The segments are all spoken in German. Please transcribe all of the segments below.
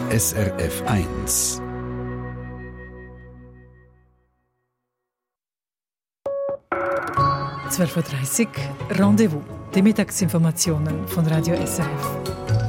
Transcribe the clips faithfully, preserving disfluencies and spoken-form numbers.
S R F eins. zwölf Uhr dreißig, Rendezvous, die Mittagsinformationen von Radio S R F.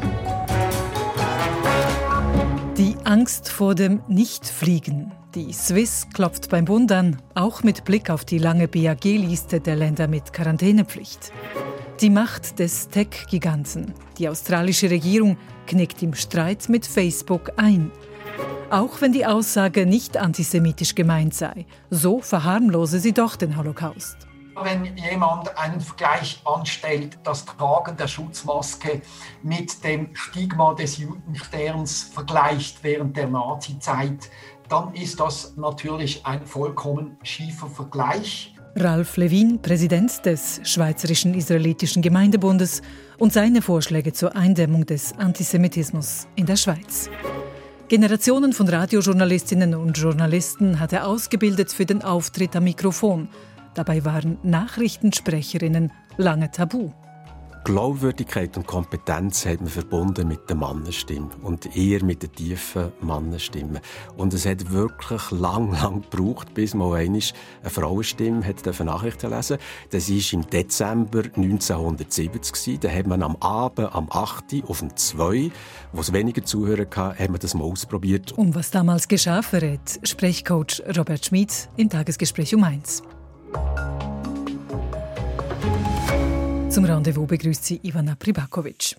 Die Angst vor dem Nichtfliegen. Die Swiss klopft beim Bund an, auch mit Blick auf die lange B A G-Liste der Länder mit Quarantänepflicht. Die Macht des Tech-Giganten. Die australische Regierung knickt im Streit mit Facebook ein. Auch wenn die Aussage nicht antisemitisch gemeint sei, so verharmlose sie doch den Holocaust. Wenn jemand einen Vergleich anstellt, das Tragen der Schutzmaske mit dem Stigma des Judensterns vergleicht während der Nazizeit, dann ist das natürlich ein vollkommen schiefer Vergleich. Ralf Levin, Präsident des Schweizerischen Israelitischen Gemeindebundes, und seine Vorschläge zur Eindämmung des Antisemitismus in der Schweiz. Generationen von Radiojournalistinnen und Journalisten hat er ausgebildet für den Auftritt am Mikrofon. Dabei waren Nachrichtensprecherinnen lange tabu. Glaubwürdigkeit und Kompetenz hat man verbunden mit der Mannenstimme und eher mit der tiefen Mannenstimme. Und es hat wirklich lang, lang gebraucht, bis mal einmal eine Frauenstimme hat Nachrichten lesen. Das war im Dezember neunzehnhundertsiebzig. Da hat man am Abend, am acht Uhr auf dem zwei, wo es weniger Zuhörer hatte, hat man das mal ausprobiert. Um was damals geschah, verrät Sprechcoach Robert Schmid im Tagesgespräch um eins. Zum Rendezvous begrüßt sie Ivana Pribakovic.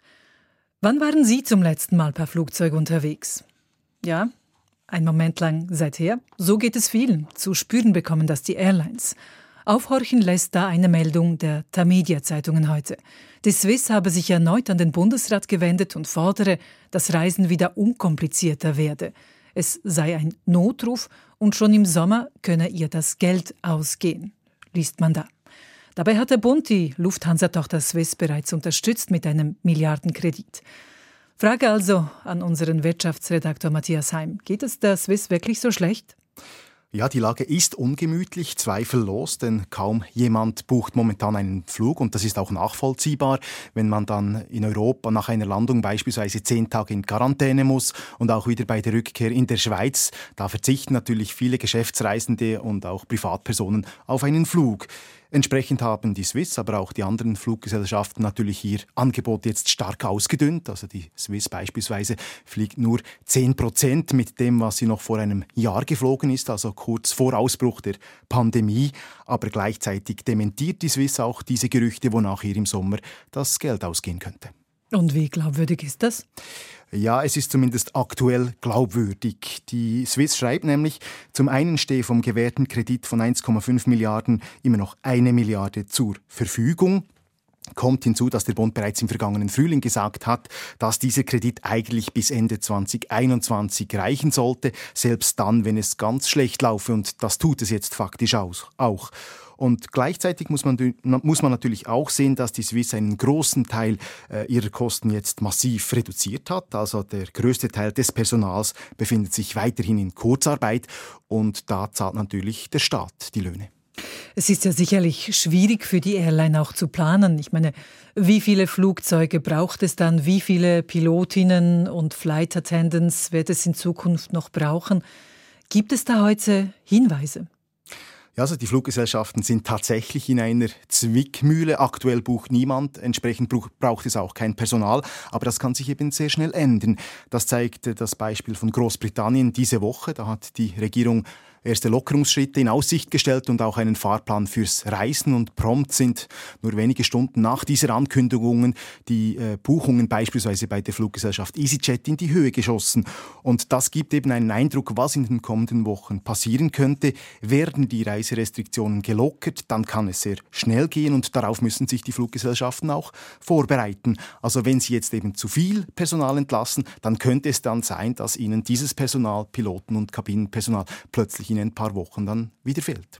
Wann waren Sie zum letzten Mal per Flugzeug unterwegs? Ja, ein Moment lang seither. So geht es vielen. Zu spüren bekommen das die Airlines. Aufhorchen lässt da eine Meldung der Tamedia-Zeitungen heute. Die Swiss habe sich erneut an den Bundesrat gewendet und fordere, dass Reisen wieder unkomplizierter werde. Es sei ein Notruf und schon im Sommer könne ihr das Geld ausgehen, liest man da. Dabei hat der Bund die Lufthansa-Tochter Swiss bereits unterstützt mit einem Milliardenkredit. Frage also an unseren Wirtschaftsredaktor Matthias Heim. Geht es der Swiss wirklich so schlecht? Ja, die Lage ist ungemütlich, zweifellos, denn kaum jemand bucht momentan einen Flug und das ist auch nachvollziehbar, wenn man dann in Europa nach einer Landung beispielsweise zehn Tage in Quarantäne muss und auch wieder bei der Rückkehr in der Schweiz. Da verzichten natürlich viele Geschäftsreisende und auch Privatpersonen auf einen Flug. Entsprechend haben die Swiss, aber auch die anderen Fluggesellschaften natürlich ihr Angebot jetzt stark ausgedünnt. Also die Swiss beispielsweise fliegt nur zehn Prozent mit dem, was sie noch vor einem Jahr geflogen ist, also kurz vor Ausbruch der Pandemie. Aber gleichzeitig dementiert die Swiss auch diese Gerüchte, wonach ihr im Sommer das Geld ausgehen könnte. Und wie glaubwürdig ist das? Ja, es ist zumindest aktuell glaubwürdig. Die Swiss schreibt nämlich, zum einen stehe vom gewährten Kredit von eins Komma fünf Milliarden immer noch eine Milliarde zur Verfügung. Kommt hinzu, dass der Bund bereits im vergangenen Frühling gesagt hat, dass dieser Kredit eigentlich bis Ende zwanzig einundzwanzig reichen sollte, selbst dann, wenn es ganz schlecht laufe, und das tut es jetzt faktisch auch. Und gleichzeitig muss man, muss man natürlich auch sehen, dass die Swiss einen großen Teil äh, ihrer Kosten jetzt massiv reduziert hat. Also der größte Teil des Personals befindet sich weiterhin in Kurzarbeit und da zahlt natürlich der Staat die Löhne. Es ist ja sicherlich schwierig für die Airline auch zu planen. Ich meine, wie viele Flugzeuge braucht es dann? Wie viele Pilotinnen und Flight Attendants wird es in Zukunft noch brauchen? Gibt es da heute Hinweise? Ja, also die Fluggesellschaften sind tatsächlich in einer Zwickmühle. Aktuell bucht niemand, entsprechend braucht es auch kein Personal. Aber das kann sich eben sehr schnell ändern. Das zeigt das Beispiel von Großbritannien diese Woche. Da hat die Regierung erste Lockerungsschritte in Aussicht gestellt und auch einen Fahrplan fürs Reisen. Und prompt sind nur wenige Stunden nach dieser Ankündigung die äh, Buchungen beispielsweise bei der Fluggesellschaft EasyJet in die Höhe geschossen. Und das gibt eben einen Eindruck, was in den kommenden Wochen passieren könnte. Werden die Reiserestriktionen gelockert, dann kann es sehr schnell gehen und darauf müssen sich die Fluggesellschaften auch vorbereiten. Also wenn sie jetzt eben zu viel Personal entlassen, dann könnte es dann sein, dass ihnen dieses Personal, Piloten und Kabinenpersonal, plötzlich in ein paar Wochen dann wieder fehlt.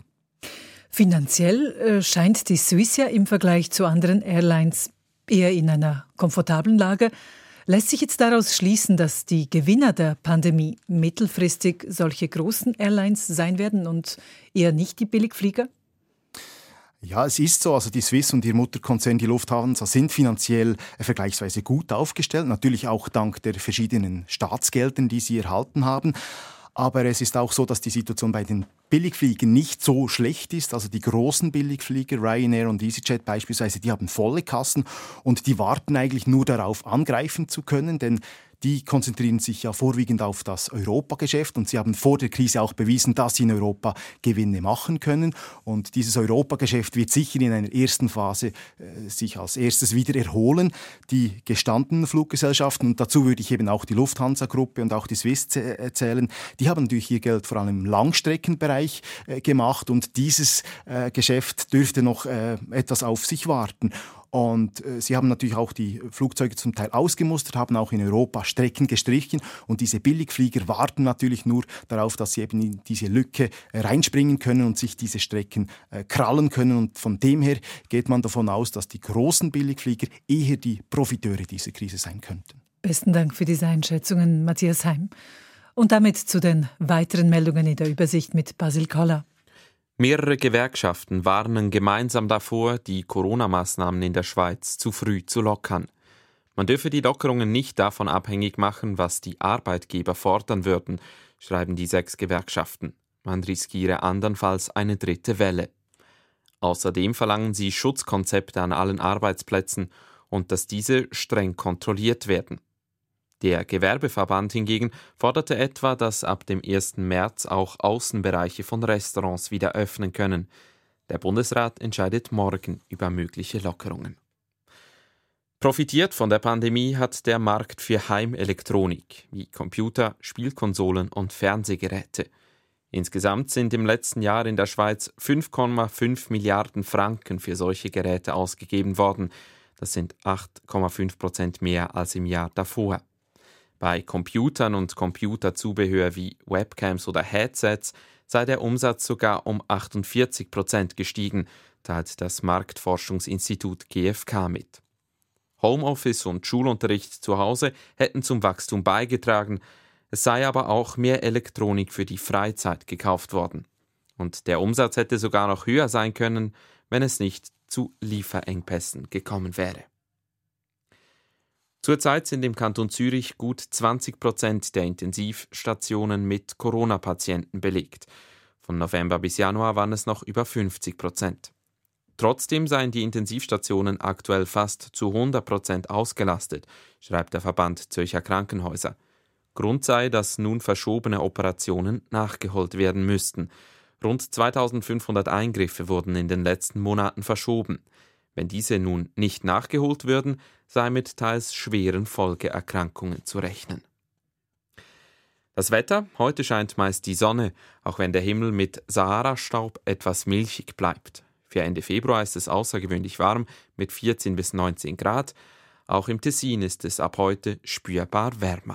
Finanziell äh, scheint die Swiss ja im Vergleich zu anderen Airlines eher in einer komfortablen Lage. Lässt sich jetzt daraus schließen, dass die Gewinner der Pandemie mittelfristig solche großen Airlines sein werden und eher nicht die Billigflieger? Ja, es ist so. Also die Swiss und ihr Mutterkonzern, die Lufthansa, sind finanziell vergleichsweise gut aufgestellt. Natürlich auch dank der verschiedenen Staatsgeldern, die sie erhalten haben. Aber es ist auch so, dass die Situation bei den Billigfliegern nicht so schlecht ist. Also die großen Billigflieger, Ryanair und EasyJet beispielsweise, die haben volle Kassen und die warten eigentlich nur darauf, angreifen zu können, denn die konzentrieren sich ja vorwiegend auf das Europageschäft und sie haben vor der Krise auch bewiesen, dass sie in Europa Gewinne machen können. Und dieses Europageschäft wird sicher in einer ersten Phase äh, sich als erstes wieder erholen. Die gestandenen Fluggesellschaften, und dazu würde ich eben auch die Lufthansa-Gruppe und auch die Swiss zählen, die haben natürlich ihr Geld vor allem im Langstreckenbereich äh, gemacht und dieses äh, Geschäft dürfte noch äh, etwas auf sich warten. Und äh, sie haben natürlich auch die Flugzeuge zum Teil ausgemustert, haben auch in Europa Strecken gestrichen. Und diese Billigflieger warten natürlich nur darauf, dass sie eben in diese Lücke äh, reinspringen können und sich diese Strecken äh, krallen können. Und von dem her geht man davon aus, dass die großen Billigflieger eher die Profiteure dieser Krise sein könnten. Besten Dank für diese Einschätzungen, Matthias Heim. Und damit zu den weiteren Meldungen in der Übersicht mit Basil Koller. Mehrere Gewerkschaften warnen gemeinsam davor, die Corona-Maßnahmen in der Schweiz zu früh zu lockern. Man dürfe die Lockerungen nicht davon abhängig machen, was die Arbeitgeber fordern würden, schreiben die sechs Gewerkschaften. Man riskiere andernfalls eine dritte Welle. Außerdem verlangen sie Schutzkonzepte an allen Arbeitsplätzen und dass diese streng kontrolliert werden. Der Gewerbeverband hingegen forderte etwa, dass ab dem ersten März auch Außenbereiche von Restaurants wieder öffnen können. Der Bundesrat entscheidet morgen über mögliche Lockerungen. Profitiert von der Pandemie hat der Markt für Heimelektronik, wie Computer, Spielkonsolen und Fernsehgeräte. Insgesamt sind im letzten Jahr in der Schweiz fünf Komma fünf Milliarden Franken für solche Geräte ausgegeben worden. Das sind acht Komma fünf Prozent mehr als im Jahr davor. Bei Computern und Computerzubehör wie Webcams oder Headsets sei der Umsatz sogar um achtundvierzig Prozent gestiegen, teilt das Marktforschungsinstitut G F K mit. Homeoffice und Schulunterricht zu Hause hätten zum Wachstum beigetragen, es sei aber auch mehr Elektronik für die Freizeit gekauft worden. Und der Umsatz hätte sogar noch höher sein können, wenn es nicht zu Lieferengpässen gekommen wäre. Zurzeit sind im Kanton Zürich gut zwanzig Prozent der Intensivstationen mit Corona-Patienten belegt. Von November bis Januar waren es noch über fünfzig Prozent. Trotzdem seien die Intensivstationen aktuell fast zu hundert Prozent ausgelastet, schreibt der Verband Zürcher Krankenhäuser. Grund sei, dass nun verschobene Operationen nachgeholt werden müssten. Rund zweitausendfünfhundert Eingriffe wurden in den letzten Monaten verschoben. Wenn diese nun nicht nachgeholt würden, sei mit teils schweren Folgeerkrankungen zu rechnen. Das Wetter: Heute scheint meist die Sonne, auch wenn der Himmel mit Sahara-Staub etwas milchig bleibt. Für Ende Februar ist es außergewöhnlich warm mit vierzehn bis neunzehn Grad. Auch im Tessin ist es ab heute spürbar wärmer.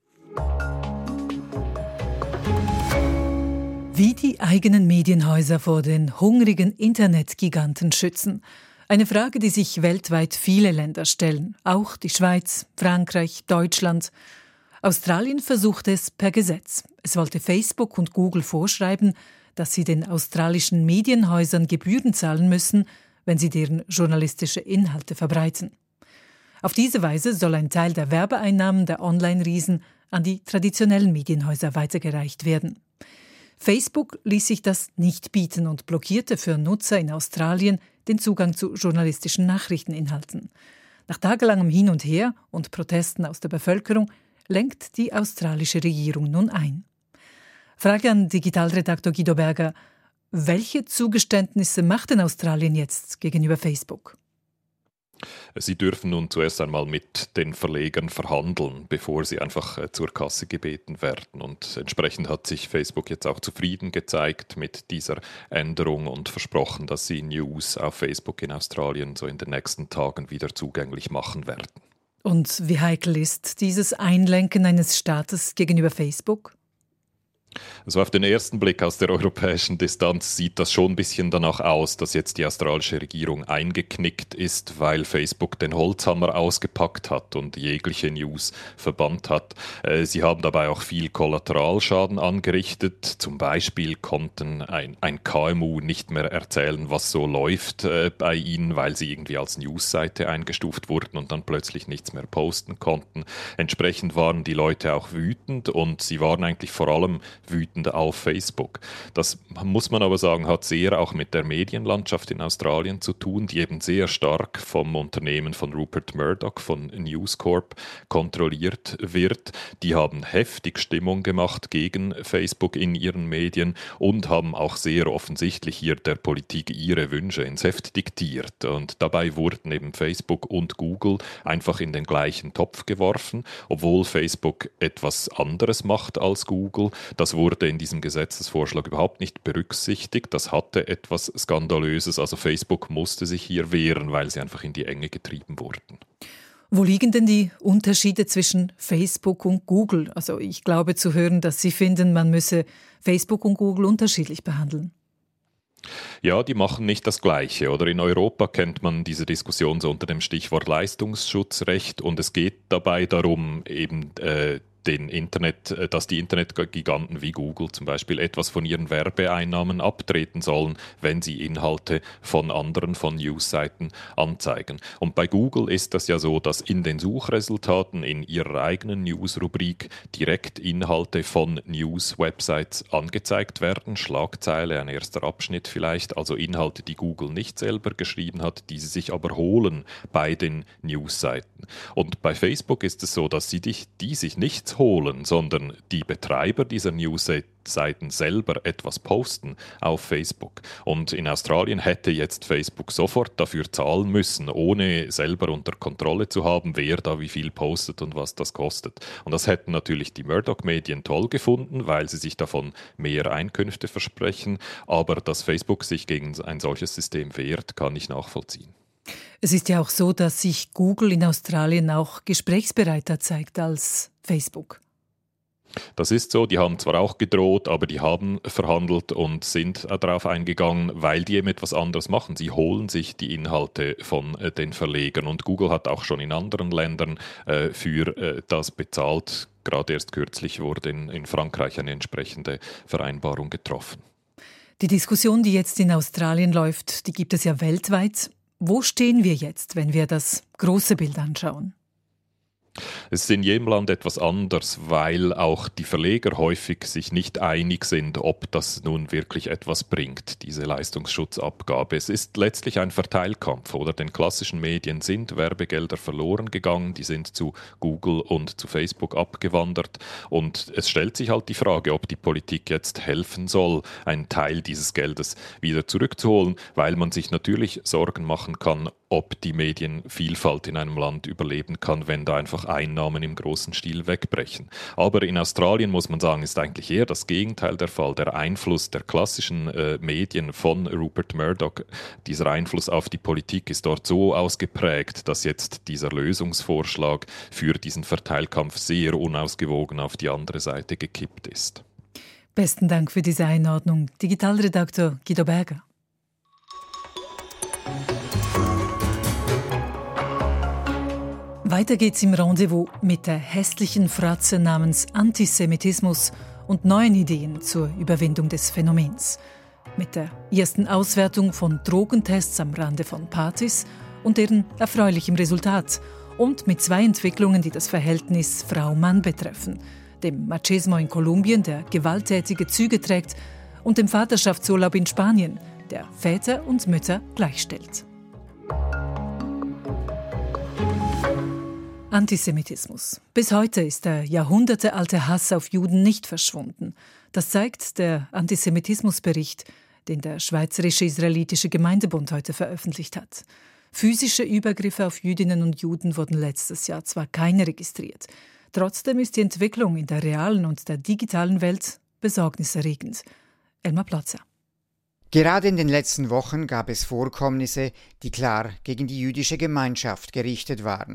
Wie die eigenen Medienhäuser vor den hungrigen Internetgiganten schützen. Eine Frage, die sich weltweit viele Länder stellen. Auch die Schweiz, Frankreich, Deutschland. Australien versucht es per Gesetz. Es wollte Facebook und Google vorschreiben, dass sie den australischen Medienhäusern Gebühren zahlen müssen, wenn sie deren journalistische Inhalte verbreiten. Auf diese Weise soll ein Teil der Werbeeinnahmen der Online-Riesen an die traditionellen Medienhäuser weitergereicht werden. Facebook ließ sich das nicht bieten und blockierte für Nutzer in Australien den Zugang zu journalistischen Nachrichteninhalten. Nach tagelangem Hin und Her und Protesten aus der Bevölkerung lenkt die australische Regierung nun ein. Frage an Digitalredaktor Guido Berger: Welche Zugeständnisse macht denn Australien jetzt gegenüber Facebook? Sie dürfen nun zuerst einmal mit den Verlegern verhandeln, bevor sie einfach zur Kasse gebeten werden. Und entsprechend hat sich Facebook jetzt auch zufrieden gezeigt mit dieser Änderung und versprochen, dass sie News auf Facebook in Australien so in den nächsten Tagen wieder zugänglich machen werden. Und wie heikel ist dieses Einlenken eines Staates gegenüber Facebook? Also auf den ersten Blick aus der europäischen Distanz sieht das schon ein bisschen danach aus, dass jetzt die australische Regierung eingeknickt ist, weil Facebook den Holzhammer ausgepackt hat und jegliche News verbannt hat. Sie haben dabei auch viel Kollateralschaden angerichtet. Zum Beispiel konnten ein, ein K M U nicht mehr erzählen, was so läuft äh, bei ihnen, weil sie irgendwie als Newsseite eingestuft wurden und dann plötzlich nichts mehr posten konnten. Entsprechend waren die Leute auch wütend und sie waren eigentlich vor allem wütend auf Facebook. Das muss man aber sagen, hat sehr auch mit der Medienlandschaft in Australien zu tun, die eben sehr stark vom Unternehmen von Rupert Murdoch, von News Corp, kontrolliert wird. Die haben heftig Stimmung gemacht gegen Facebook in ihren Medien und haben auch sehr offensichtlich hier der Politik ihre Wünsche ins Heft diktiert. Und dabei wurden eben Facebook und Google einfach in den gleichen Topf geworfen, obwohl Facebook etwas anderes macht als Google. Das wurde in diesem Gesetzesvorschlag überhaupt nicht berücksichtigt. Das hatte etwas Skandalöses. Also Facebook musste sich hier wehren, weil sie einfach in die Enge getrieben wurden. Wo liegen denn die Unterschiede zwischen Facebook und Google? Also ich glaube zu hören, dass Sie finden, man müsse Facebook und Google unterschiedlich behandeln. Ja, die machen nicht das Gleiche. Oder in Europa kennt man diese Diskussion so unter dem Stichwort Leistungsschutzrecht und es geht dabei darum, eben äh, den Internet, dass die Internetgiganten wie Google zum Beispiel etwas von ihren Werbeeinnahmen abtreten sollen, wenn sie Inhalte von anderen, von Newsseiten anzeigen. Und bei Google ist das ja so, dass in den Suchresultaten in ihrer eigenen News-Rubrik direkt Inhalte von News-Websites angezeigt werden. Schlagzeile, ein erster Abschnitt vielleicht, also Inhalte, die Google nicht selber geschrieben hat, die sie sich aber holen bei den Newsseiten. Und bei Facebook ist es so, dass sie die, die sich nichts holen, sondern die Betreiber dieser Newsseiten selber etwas posten auf Facebook. Und in Australien hätte jetzt Facebook sofort dafür zahlen müssen, ohne selber unter Kontrolle zu haben, wer da wie viel postet und was das kostet. Und das hätten natürlich die Murdoch-Medien toll gefunden, weil sie sich davon mehr Einkünfte versprechen. Aber dass Facebook sich gegen ein solches System wehrt, kann ich nachvollziehen. Es ist ja auch so, dass sich Google in Australien auch gesprächsbereiter zeigt als Facebook. Das ist so, die haben zwar auch gedroht, aber die haben verhandelt und sind darauf eingegangen, weil die eben etwas anderes machen. Sie holen sich die Inhalte von äh, den Verlegern und Google hat auch schon in anderen Ländern äh, für äh, das bezahlt. Gerade erst kürzlich wurde in, in Frankreich eine entsprechende Vereinbarung getroffen. Die Diskussion, die jetzt in Australien läuft, die gibt es ja weltweit. Wo stehen wir jetzt, wenn wir das große Bild anschauen? Es ist in jedem Land etwas anders, weil auch die Verleger häufig sich nicht einig sind, ob das nun wirklich etwas bringt, diese Leistungsschutzabgabe. Es ist letztlich ein Verteilkampf, oder? Den klassischen Medien sind Werbegelder verloren gegangen, die sind zu Google und zu Facebook abgewandert und es stellt sich halt die Frage, ob die Politik jetzt helfen soll, einen Teil dieses Geldes wieder zurückzuholen, weil man sich natürlich Sorgen machen kann, ob die Medienvielfalt in einem Land überleben kann, wenn da einfach Einnahmen im großen Stil wegbrechen. Aber in Australien muss man sagen, ist eigentlich eher das Gegenteil der Fall. Der Einfluss der klassischen äh, Medien von Rupert Murdoch, dieser Einfluss auf die Politik ist dort so ausgeprägt, dass jetzt dieser Lösungsvorschlag für diesen Verteilkampf sehr unausgewogen auf die andere Seite gekippt ist. Besten Dank für diese Einordnung. Digitalredakteur Guido Berger. Weiter geht's im Rendezvous mit der hässlichen Fratze namens Antisemitismus und neuen Ideen zur Überwindung des Phänomens. Mit der ersten Auswertung von Drogentests am Rande von Partys und deren erfreulichem Resultat und mit zwei Entwicklungen, die das Verhältnis Frau-Mann betreffen. Dem Machismo in Kolumbien, der gewalttätige Züge trägt, und dem Vaterschaftsurlaub in Spanien, der Väter und Mütter gleichstellt. Antisemitismus. Bis heute ist der jahrhundertealte Hass auf Juden nicht verschwunden. Das zeigt der Antisemitismusbericht, den der Schweizerische Israelitische Gemeindebund heute veröffentlicht hat. Physische Übergriffe auf Jüdinnen und Juden wurden letztes Jahr zwar keine registriert. Trotzdem ist die Entwicklung in der realen und der digitalen Welt besorgniserregend. Elmar Platzer. Gerade in den letzten Wochen gab es Vorkommnisse, die klar gegen die jüdische Gemeinschaft gerichtet waren.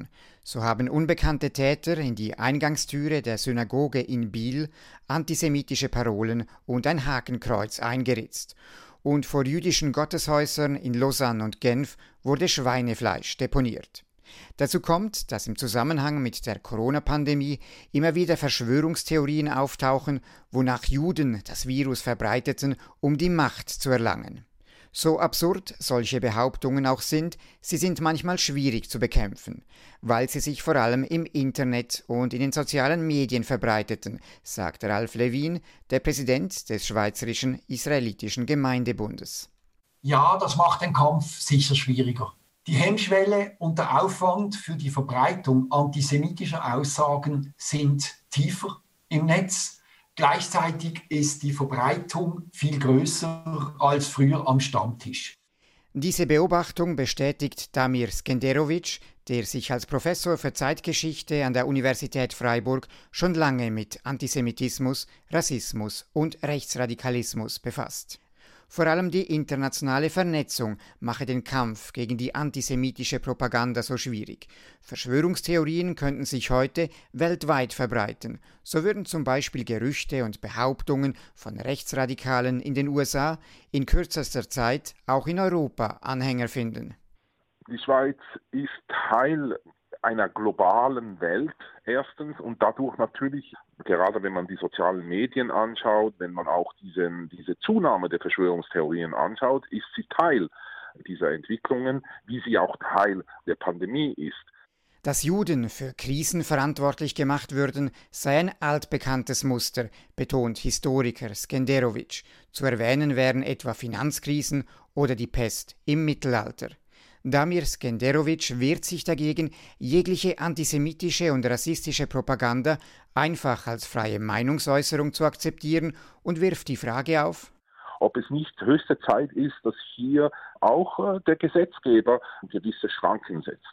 So haben unbekannte Täter in die Eingangstüre der Synagoge in Biel antisemitische Parolen und ein Hakenkreuz eingeritzt. Und vor jüdischen Gotteshäusern in Lausanne und Genf wurde Schweinefleisch deponiert. Dazu kommt, dass im Zusammenhang mit der Corona-Pandemie immer wieder Verschwörungstheorien auftauchen, wonach Juden das Virus verbreiteten, um die Macht zu erlangen. So absurd solche Behauptungen auch sind, sie sind manchmal schwierig zu bekämpfen, weil sie sich vor allem im Internet und in den sozialen Medien verbreiteten, sagt Ralf Levin, der Präsident des Schweizerischen Israelitischen Gemeindebundes. Ja, das macht den Kampf sicher schwieriger. Die Hemmschwelle und der Aufwand für die Verbreitung antisemitischer Aussagen sind tiefer im Netz. Gleichzeitig ist die Verbreitung viel größer als früher am Stammtisch. Diese Beobachtung bestätigt Damir Skenderovic, der sich als Professor für Zeitgeschichte an der Universität Freiburg schon lange mit Antisemitismus, Rassismus und Rechtsradikalismus befasst. Vor allem die internationale Vernetzung mache den Kampf gegen die antisemitische Propaganda so schwierig. Verschwörungstheorien könnten sich heute weltweit verbreiten. So würden zum Beispiel Gerüchte und Behauptungen von Rechtsradikalen in den U S A in kürzester Zeit auch in Europa Anhänger finden. Die Schweiz ist Teil einer globalen Welt erstens und dadurch natürlich, gerade wenn man die sozialen Medien anschaut, wenn man auch diesen, diese Zunahme der Verschwörungstheorien anschaut, ist sie Teil dieser Entwicklungen, wie sie auch Teil der Pandemie ist. Dass Juden für Krisen verantwortlich gemacht würden, sei ein altbekanntes Muster, betont Historiker Skenderovic. Zu erwähnen wären etwa Finanzkrisen oder die Pest im Mittelalter. Damir Skenderovic wehrt sich dagegen, jegliche antisemitische und rassistische Propaganda einfach als freie Meinungsäußerung zu akzeptieren und wirft die Frage auf, ob es nicht höchste Zeit ist, dass hier auch äh, der Gesetzgeber gewisse Schranken setzt.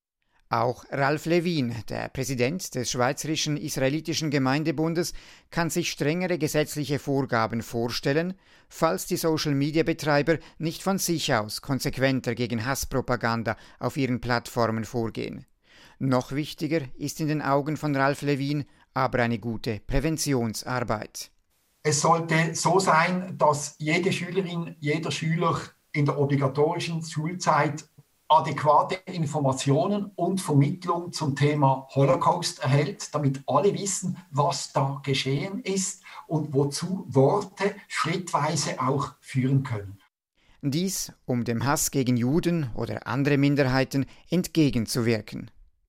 Auch Ralf Levin, der Präsident des Schweizerischen Israelitischen Gemeindebundes, kann sich strengere gesetzliche Vorgaben vorstellen, falls die Social-Media-Betreiber nicht von sich aus konsequenter gegen Hasspropaganda auf ihren Plattformen vorgehen. Noch wichtiger ist in den Augen von Ralf Levin aber eine gute Präventionsarbeit. Es sollte so sein, dass jede Schülerin, jeder Schüler in der obligatorischen Schulzeit adäquate Informationen und Vermittlung zum Thema Holocaust erhält, damit alle wissen, was da geschehen ist und wozu Worte schrittweise auch führen können. Dies, um dem Hass gegen Juden oder andere Minderheiten entgegenzuwirken.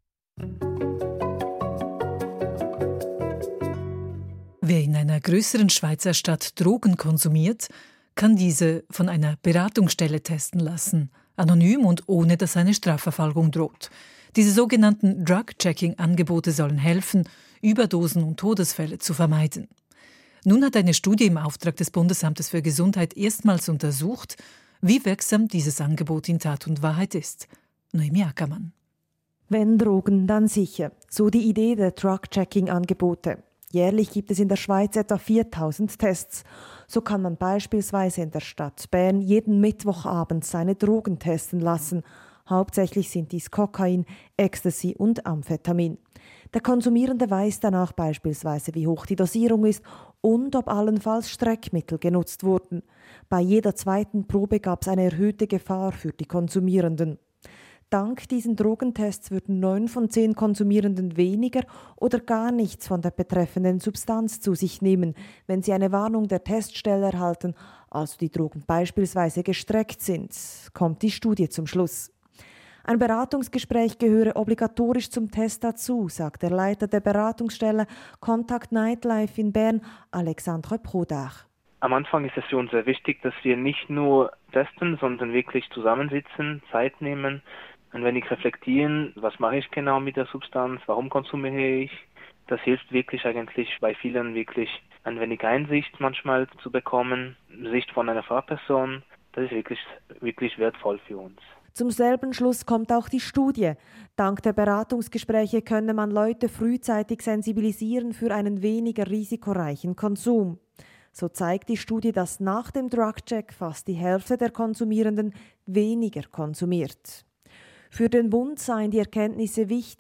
Wer in einer größeren Schweizer Stadt Drogen konsumiert, kann diese von einer Beratungsstelle testen lassen, anonym und ohne dass eine Strafverfolgung droht. Diese sogenannten Drug-Checking-Angebote sollen helfen, Überdosen und Todesfälle zu vermeiden. Nun hat eine Studie im Auftrag des Bundesamtes für Gesundheit erstmals untersucht, wie wirksam dieses Angebot in Tat und Wahrheit ist. Noemi Ackermann. Wenn Drogen, dann sicher. So die Idee der Drug-Checking-Angebote. Jährlich gibt es in der Schweiz etwa viertausend Tests. So kann man beispielsweise in der Stadt Bern jeden Mittwochabend seine Drogen testen lassen. Hauptsächlich sind dies Kokain, Ecstasy und Amphetamin. Der Konsumierende weiß danach beispielsweise, wie hoch die Dosierung ist und ob allenfalls Streckmittel genutzt wurden. Bei jeder zweiten Probe gab es eine erhöhte Gefahr für die Konsumierenden. Dank diesen Drogentests würden neun von zehn Konsumierenden weniger oder gar nichts von der betreffenden Substanz zu sich nehmen, wenn sie eine Warnung der Teststelle erhalten, also die Drogen beispielsweise gestreckt sind, kommt die Studie zum Schluss. Ein Beratungsgespräch gehöre obligatorisch zum Test dazu, sagt der Leiter der Beratungsstelle Contact Nightlife in Bern, Alexandre Prodach. Am Anfang ist es für uns sehr wichtig, dass wir nicht nur testen, sondern wirklich zusammensitzen, Zeit nehmen, ein wenig reflektieren, was mache ich genau mit der Substanz, warum konsumiere ich. Das hilft wirklich eigentlich bei vielen wirklich ein wenig Einsicht manchmal zu bekommen, Sicht von einer Fachperson. Das ist wirklich, wirklich wertvoll für uns. Zum selben Schluss kommt auch die Studie. Dank der Beratungsgespräche könne man Leute frühzeitig sensibilisieren für einen weniger risikoreichen Konsum. So zeigt die Studie, dass nach dem Drug-Check fast die Hälfte der Konsumierenden weniger konsumiert. Für den Bund seien die Erkenntnisse wichtig.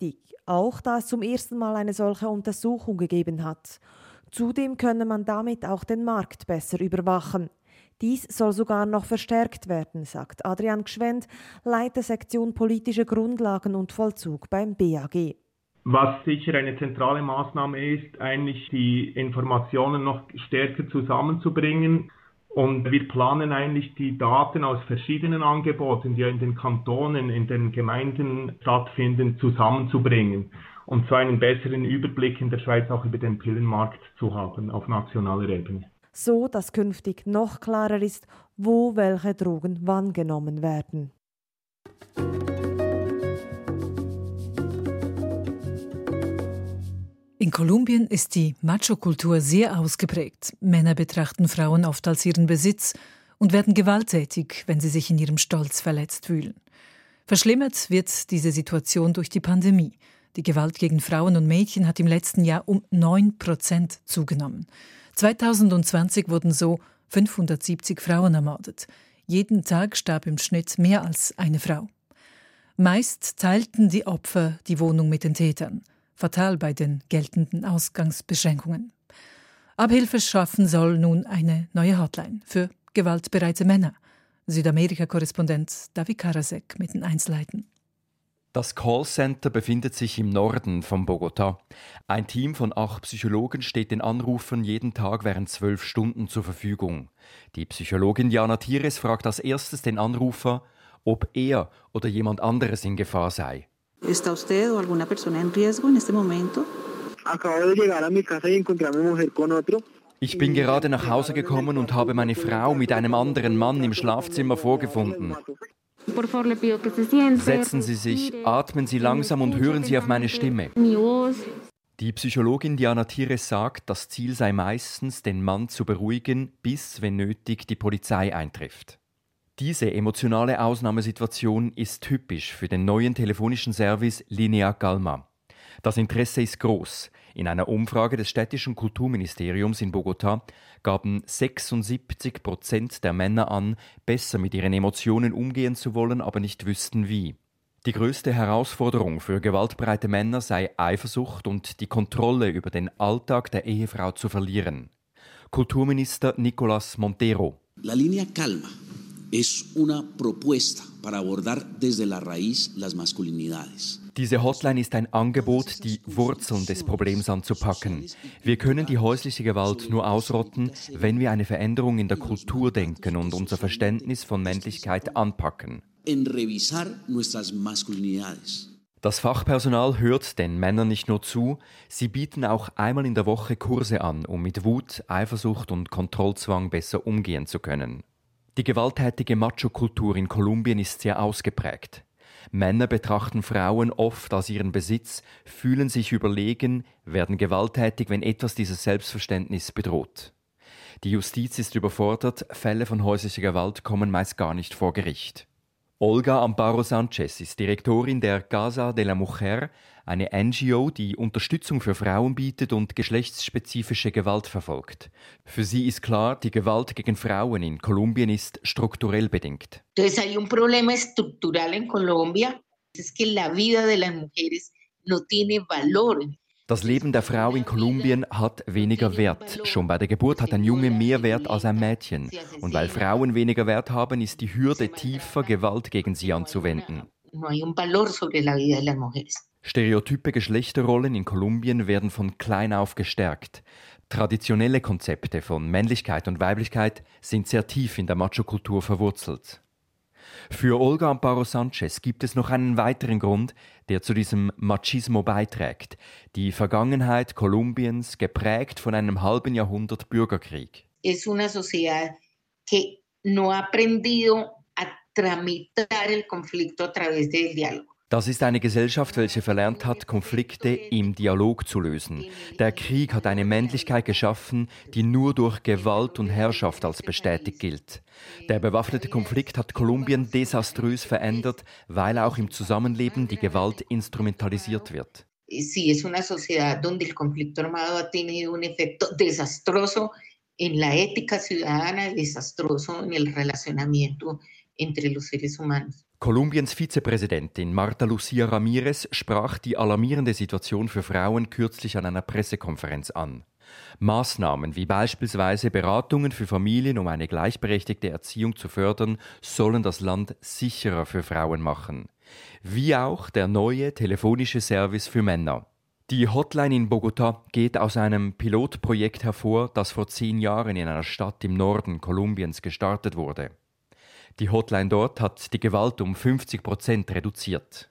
auch da es zum ersten Mal eine solche Untersuchung gegeben hat. Zudem könne man damit auch den Markt besser überwachen. Dies soll sogar noch verstärkt werden, sagt Adrian Gschwend, Leiter Sektion Politische Grundlagen und Vollzug beim B A G. Was sicher eine zentrale Maßnahme ist, eigentlich die Informationen noch stärker zusammenzubringen. Und wir planen eigentlich die Daten aus verschiedenen Angeboten, die in den Kantonen, in den Gemeinden stattfinden, zusammenzubringen. Und so einen besseren Überblick in der Schweiz auch über den Pillenmarkt zu haben auf nationaler Ebene. So, dass künftig noch klarer ist, wo welche Drogen wann genommen werden. In Kolumbien ist die Macho-Kultur sehr ausgeprägt. Männer betrachten Frauen oft als ihren Besitz und werden gewalttätig, wenn sie sich in ihrem Stolz verletzt fühlen. Verschlimmert wird diese Situation durch die Pandemie. Die Gewalt gegen Frauen und Mädchen hat im letzten Jahr um neun Prozent zugenommen. zweitausendzwanzig wurden so fünfhundertsiebzig Frauen ermordet. Jeden Tag starb im Schnitt mehr als eine Frau. Meist teilten die Opfer die Wohnung mit den Tätern. Fatal bei den geltenden Ausgangsbeschränkungen. Abhilfe schaffen soll nun eine neue Hotline für gewaltbereite Männer. Südamerika-Korrespondent David Karasek mit den Einzelheiten. Das Callcenter befindet sich im Norden von Bogotá. Ein Team von acht Psychologen steht den Anrufern jeden Tag während zwölf Stunden zur Verfügung. Die Psychologin Diana Tires fragt als erstes den Anrufer, ob er oder jemand anderes in Gefahr sei. ¿Está usted o alguna persona en riesgo en este momento? Acabo de llegar a mi casa y encontré a mi mujer con otro. Ich bin gerade nach Hause gekommen und habe meine Frau mit einem anderen Mann im Schlafzimmer vorgefunden. Setzen Sie sich, atmen Sie langsam und hören Sie auf meine Stimme. Die Psychologin Diana Tires sagt, das Ziel sei meistens, den Mann zu beruhigen, bis, wenn nötig, die Polizei eintrifft. Diese emotionale Ausnahmesituation ist typisch für den neuen telefonischen Service Linea Calma. Das Interesse ist groß. In einer Umfrage des städtischen Kulturministeriums in Bogotá gaben sechsundsiebzig Prozent der Männer an, besser mit ihren Emotionen umgehen zu wollen, aber nicht wüssten wie. Die größte Herausforderung für gewaltbereite Männer sei Eifersucht und die Kontrolle über den Alltag der Ehefrau zu verlieren. Kulturminister Nicolás Montero. La Linea Calma es una propuesta para abordar desde la raíz las masculinidades. Diese Hotline ist ein Angebot, die Wurzeln des Problems anzupacken. Wir können die häusliche Gewalt nur ausrotten, wenn wir eine Veränderung in der Kultur denken und unser Verständnis von Männlichkeit anpacken. En revisar nuestras masculinidades. Das Fachpersonal hört den Männern nicht nur zu, sie bieten auch einmal in der Woche Kurse an, um mit Wut, Eifersucht und Kontrollzwang besser umgehen zu können. Die gewalttätige Macho-Kultur in Kolumbien ist sehr ausgeprägt. Männer betrachten Frauen oft als ihren Besitz, fühlen sich überlegen, werden gewalttätig, wenn etwas dieses Selbstverständnis bedroht. Die Justiz ist überfordert, Fälle von häuslicher Gewalt kommen meist gar nicht vor Gericht. Olga Amparo Sanchez ist Direktorin der Casa de la Mujer, eine N G O, die Unterstützung für Frauen bietet und geschlechtsspezifische Gewalt verfolgt. Für sie ist klar, die Gewalt gegen Frauen in Kolumbien ist strukturell bedingt. Entonces hay un problema estructural en Colombia, es que la vida de las mujeres no tiene valor. Das Leben der Frau in Kolumbien hat weniger Wert. Schon bei der Geburt hat ein Junge mehr Wert als ein Mädchen. Und weil Frauen weniger Wert haben, ist die Hürde tiefer, Gewalt gegen sie anzuwenden. Stereotype Geschlechterrollen in Kolumbien werden von klein auf gestärkt. Traditionelle Konzepte von Männlichkeit und Weiblichkeit sind sehr tief in der Macho-Kultur verwurzelt. Für Olga Amparo Sanchez gibt es noch einen weiteren Grund, der zu diesem Machismo beiträgt. Die Vergangenheit Kolumbiens, geprägt von einem halben Jahrhundert Bürgerkrieg. Es una sociedad que no ha aprendido a tramitar el conflicto a través del diálogo. Das ist eine Gesellschaft, welche verlernt hat, Konflikte im Dialog zu lösen. Der Krieg hat eine Männlichkeit geschaffen, die nur durch Gewalt und Herrschaft als bestätigt gilt. Der bewaffnete Konflikt hat Kolumbien desaströs verändert, weil auch im Zusammenleben die Gewalt instrumentalisiert wird. Sí, es una sociedad donde el conflicto armado ha tenido un efecto desastroso en la ética ciudadana, desastroso en el relacionamiento entre los seres humanos. Kolumbiens Vizepräsidentin Marta Lucía Ramírez sprach die alarmierende Situation für Frauen kürzlich an einer Pressekonferenz an. Maßnahmen wie beispielsweise Beratungen für Familien, um eine gleichberechtigte Erziehung zu fördern, sollen das Land sicherer für Frauen machen. Wie auch der neue telefonische Service für Männer. Die Hotline in Bogotá geht aus einem Pilotprojekt hervor, das vor zehn Jahren in einer Stadt im Norden Kolumbiens gestartet wurde. Die Hotline dort hat die Gewalt um fünfzig Prozent reduziert.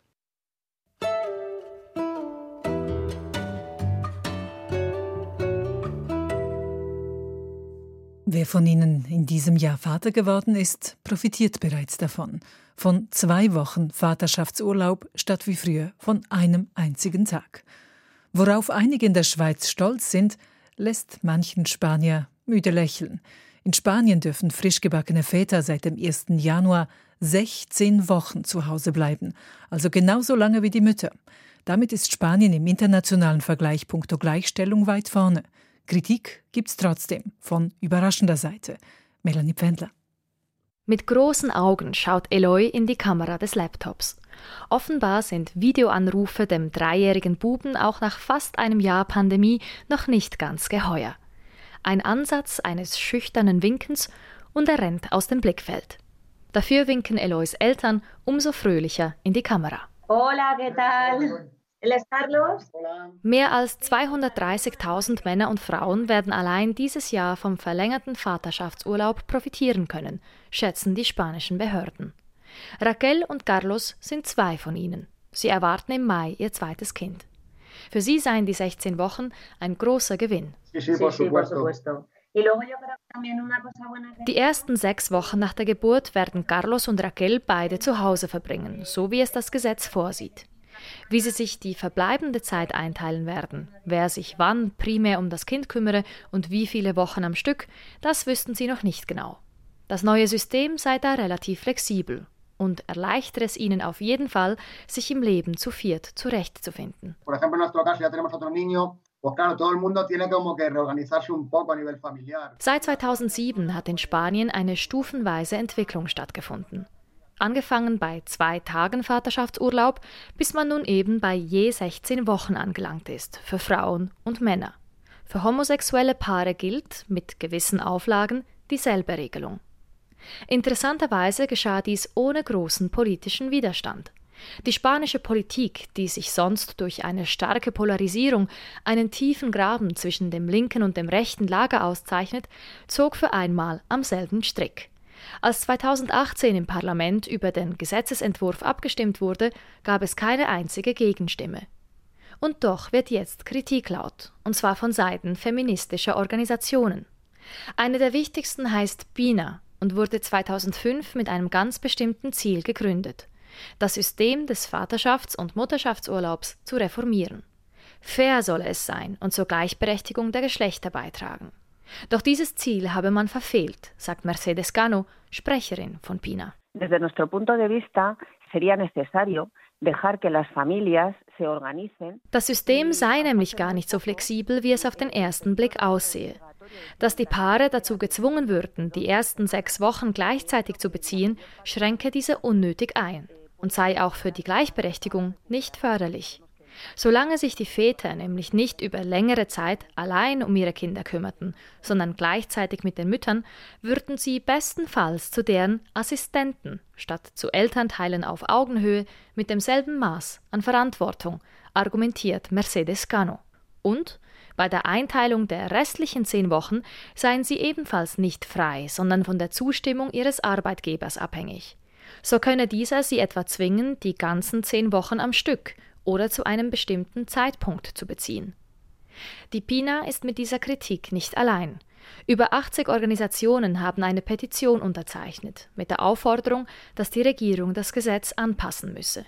Wer von Ihnen in diesem Jahr Vater geworden ist, profitiert bereits davon. Von zwei Wochen Vaterschaftsurlaub statt wie früher von einem einzigen Tag. Worauf einige in der Schweiz stolz sind, lässt manchen Spanier müde lächeln. In Spanien dürfen frisch gebackene Väter seit dem ersten Januar sechzehn Wochen zu Hause bleiben, also genauso lange wie die Mütter. Damit ist Spanien im internationalen Vergleich punkto Gleichstellung weit vorne. Kritik gibt's trotzdem, von überraschender Seite. Melanie Pfändler. Mit großen Augen schaut Eloy in die Kamera des Laptops. Offenbar sind Videoanrufe dem dreijährigen Buben auch nach fast einem Jahr Pandemie noch nicht ganz geheuer. Ein Ansatz eines schüchternen Winkens und er rennt aus dem Blickfeld. Dafür winken Eloys Eltern umso fröhlicher in die Kamera. Hola, ¿qué tal? ¿Él es Carlos? Mehr als zweihundertdreißigtausend Männer und Frauen werden allein dieses Jahr vom verlängerten Vaterschaftsurlaub profitieren können, schätzen die spanischen Behörden. Raquel und Carlos sind zwei von ihnen. Sie erwarten im Mai ihr zweites Kind. Für sie seien die sechzehn Wochen ein großer Gewinn. Die ersten sechs Wochen nach der Geburt werden Carlos und Raquel beide zu Hause verbringen, so wie es das Gesetz vorsieht. Wie sie sich die verbleibende Zeit einteilen werden, wer sich wann primär um das Kind kümmere und wie viele Wochen am Stück, das wüssten sie noch nicht genau. Das neue System sei da relativ flexibel und erleichtere es ihnen auf jeden Fall, sich im Leben zu viert zurechtzufinden. Seit zweitausendsieben hat in Spanien eine stufenweise Entwicklung stattgefunden. Angefangen bei zwei Tagen Vaterschaftsurlaub, bis man nun eben bei je sechzehn Wochen angelangt ist, für Frauen und Männer. Für homosexuelle Paare gilt, mit gewissen Auflagen, dieselbe Regelung. Interessanterweise geschah dies ohne großen politischen Widerstand. Die spanische Politik, die sich sonst durch eine starke Polarisierung, einen tiefen Graben zwischen dem linken und dem rechten Lager auszeichnet, zog für einmal am selben Strick. Als zweitausendachtzehn im Parlament über den Gesetzesentwurf abgestimmt wurde, gab es keine einzige Gegenstimme. Und doch wird jetzt Kritik laut, und zwar von Seiten feministischer Organisationen. Eine der wichtigsten heißt PINA und wurde zweitausendfünf mit einem ganz bestimmten Ziel gegründet: das System des Vaterschafts- und Mutterschaftsurlaubs zu reformieren. Fair solle es sein und zur Gleichberechtigung der Geschlechter beitragen. Doch dieses Ziel habe man verfehlt, sagt Mercedes Cano, Sprecherin von PINA. Desde nuestro punto de vista sería necesario dejar que las familias se organicen. Das System sei nämlich gar nicht so flexibel, wie es auf den ersten Blick aussehe. Dass die Paare dazu gezwungen würden, die ersten sechs Wochen gleichzeitig zu beziehen, schränke diese unnötig ein und sei auch für die Gleichberechtigung nicht förderlich. Solange sich die Väter nämlich nicht über längere Zeit allein um ihre Kinder kümmerten, sondern gleichzeitig mit den Müttern, würden sie bestenfalls zu deren Assistenten statt zu Elternteilen auf Augenhöhe mit demselben Maß an Verantwortung, argumentiert Mercedes Cano. Und bei der Einteilung der restlichen zehn Wochen seien sie ebenfalls nicht frei, sondern von der Zustimmung ihres Arbeitgebers abhängig. So könne dieser sie etwa zwingen, die ganzen zehn Wochen am Stück oder zu einem bestimmten Zeitpunkt zu beziehen. Die PINA ist mit dieser Kritik nicht allein. Über achtzig Organisationen haben eine Petition unterzeichnet, mit der Aufforderung, dass die Regierung das Gesetz anpassen müsse.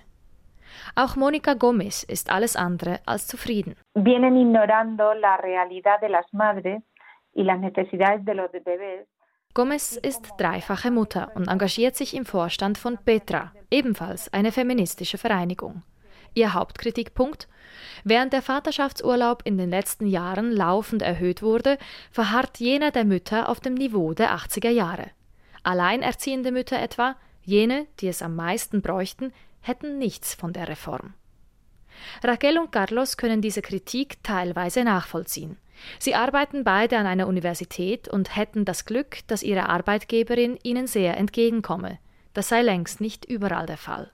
Auch Mónica Gómez ist alles andere als zufrieden. Vienen ignorando la realidad de las madres y las necesidades de los bebés. Gómez ist dreifache Mutter und engagiert sich im Vorstand von Petra, ebenfalls eine feministische Vereinigung. Ihr Hauptkritikpunkt: Während der Vaterschaftsurlaub in den letzten Jahren laufend erhöht wurde, verharrt jener der Mütter auf dem Niveau der achtziger Jahre. Alleinerziehende Mütter etwa Jene, die es am meisten bräuchten, hätten nichts von der Reform. Raquel und Carlos können diese Kritik teilweise nachvollziehen. Sie arbeiten beide an einer Universität und hätten das Glück, dass ihre Arbeitgeberin ihnen sehr entgegenkomme. Das sei längst nicht überall der Fall.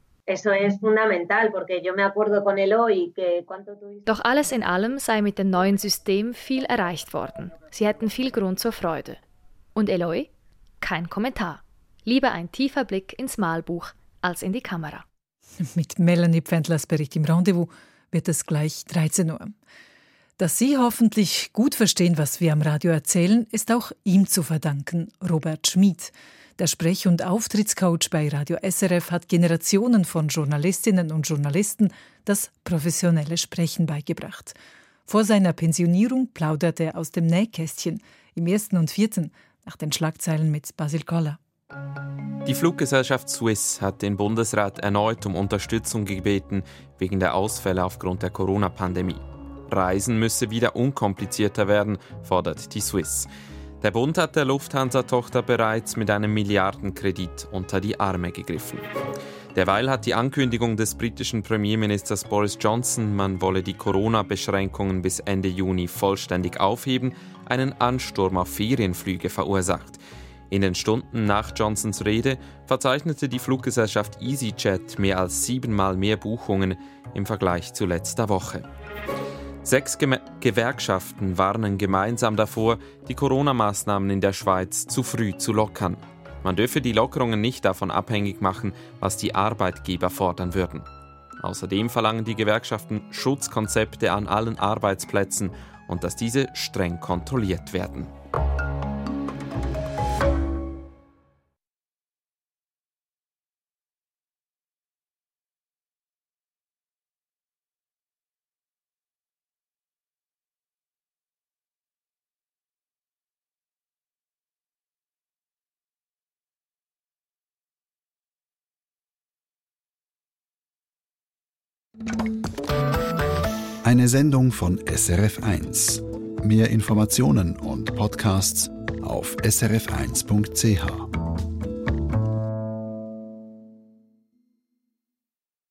Doch alles in allem sei mit dem neuen System viel erreicht worden. Sie hätten viel Grund zur Freude. Und Eloy? Kein Kommentar. Lieber ein tiefer Blick ins Malbuch als in die Kamera. Mit Melanie Pfändlers Bericht im Rendezvous wird es gleich dreizehn Uhr. Dass Sie hoffentlich gut verstehen, was wir am Radio erzählen, ist auch ihm zu verdanken, Robert Schmid. Der Sprech- und Auftrittscoach bei Radio S R F hat Generationen von Journalistinnen und Journalisten das professionelle Sprechen beigebracht. Vor seiner Pensionierung plaudert er aus dem Nähkästchen im ersten und vierten nach den Schlagzeilen mit Basil Koller. Die Fluggesellschaft Swiss hat den Bundesrat erneut um Unterstützung gebeten wegen der Ausfälle aufgrund der Corona-Pandemie. Reisen müsse wieder unkomplizierter werden, fordert die Swiss. Der Bund hat der Lufthansa-Tochter bereits mit einem Milliardenkredit unter die Arme gegriffen. Derweil hat die Ankündigung des britischen Premierministers Boris Johnson, man wolle die Corona-Beschränkungen bis Ende Juni vollständig aufheben, einen Ansturm auf Ferienflüge verursacht. In den Stunden nach Johnsons Rede verzeichnete die Fluggesellschaft EasyJet mehr als siebenmal mehr Buchungen im Vergleich zu letzter Woche. Sechs Gem- Gewerkschaften warnen gemeinsam davor, die Corona-Maßnahmen in der Schweiz zu früh zu lockern. Man dürfe die Lockerungen nicht davon abhängig machen, was die Arbeitgeber fordern würden. Außerdem verlangen die Gewerkschaften Schutzkonzepte an allen Arbeitsplätzen und dass diese streng kontrolliert werden. Eine Sendung von S R F eins. Mehr Informationen und Podcasts auf s r f eins punkt c h.